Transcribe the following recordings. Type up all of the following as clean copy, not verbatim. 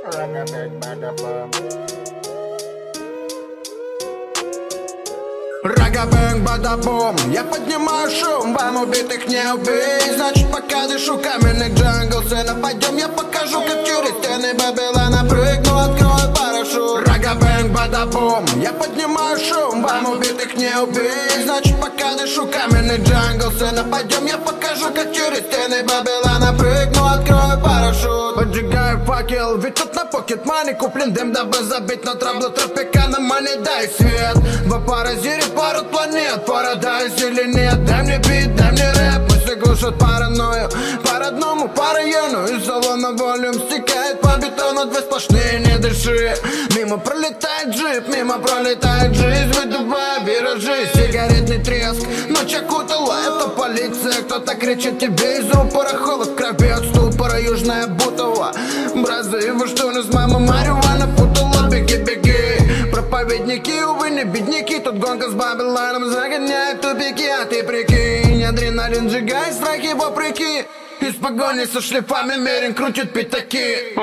Рага-бэнг, бада-бум, я поднимаю шум, вам убитых не убей. Значит, пока дышу каменный джангл, сына, пойдем, я покажу, как через стены Бабилона прыгну, открою парашют. Рага-бэнг, бада-бум, я поднимаю шум, вам убитых не убей. Значит, пока дышу каменный джангл, сына, пойдем, я покажу, как через стены Бабилона прыгну, открою парашют. Поджигаю факел, ведь тут на покет мани куплен дым, дабы забить на траблы тропикана мани. Дай свет в паразире пару планет, парадайз или нет. Дай мне бит, дай мне рэп, мысли глушат паранойю. По родному, по району, из салона волюм стекает по бетону. Две сплошные, не дыши. Мимо пролетает джип, мимо пролетает жизнь, выдувая виражи. Сигаретный треск, ночь окутала, это полиция. Кто-то кричит тебе из рупора, холод в крови от ступора. Южная Бутова, бразы, вы что, нас мама марихуана путала? Беги, беги. Проповедники, увы, не бедняки. Тут гонка с Бабилоном загоняет тупики. А ты прикинь, адреналин сжигает страхи вопреки. Из погони со шлифами мерин крутит пятаки.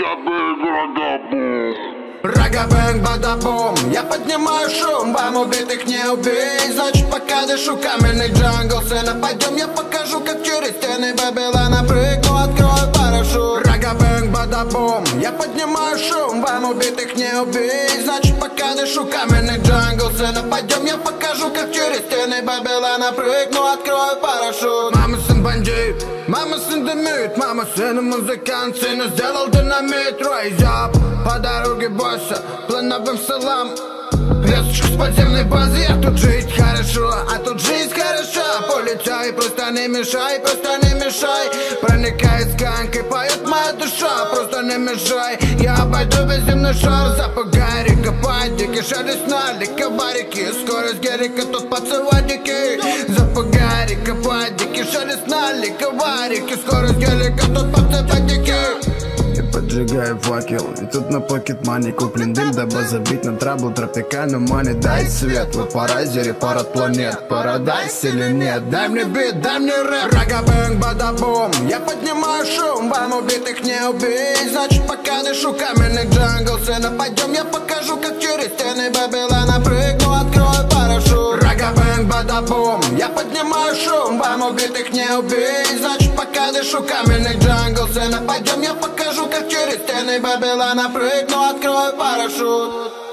Рага-бэнг, бада-бум, я поднимаю шум, вам убитых не убей. Значит, пока дышу каменный джангл, сына, пойдем, я покажу, как через стены Бабилона прыгну, открою парашют. Рага-бэнг, бада-бум, я поднимаю шум, вам убитых не убей. Значит, пока дышу каменный джангл, сына, пойдем, я покажу, как через стены Бабилона прыгну, открою парашют. Мама, сын бандит, мама, сын дымит, мама, сын музыкант, сына сделал динамит. Rise up, по дороге босса, плановым салам. Лесочка с подземной базы, а тут жить хорошо, а тут жизнь хороша. Полетай, просто не мешай, просто не мешай. Проникает сканк и поет моя душа, просто не мешай. Я обойду весь земной шар, запугай, река, дикий шарик на ликоварики. Скорость гелика, тут поцелуйники. Запугай, река, дикий шарик на ликоварики. Скорость гелика, тут поцелуйники. Поджигаю факел, и тут на покет мани куплен дым, дабы забить на траблу тропикану мани. Дай свет, вы паразире, парад планет, парадайз или нет. Дай мне бит, дай мне рэп. Рага-бэнг, бада-бум, я поднимаю шум, вам убитых не убей. Значит, пока дышу каменный джангл, сына, пойдем, я покажу, как через стены Бабилона прыгну, открою парашют. Рага-бэнг, бада-бум, я поднимаю шум, вам убитых не убей. Значит, пока дышу каменный джангл, сына, пойдем, я покажу, как через стены Бабилона прыгну, открою парашют.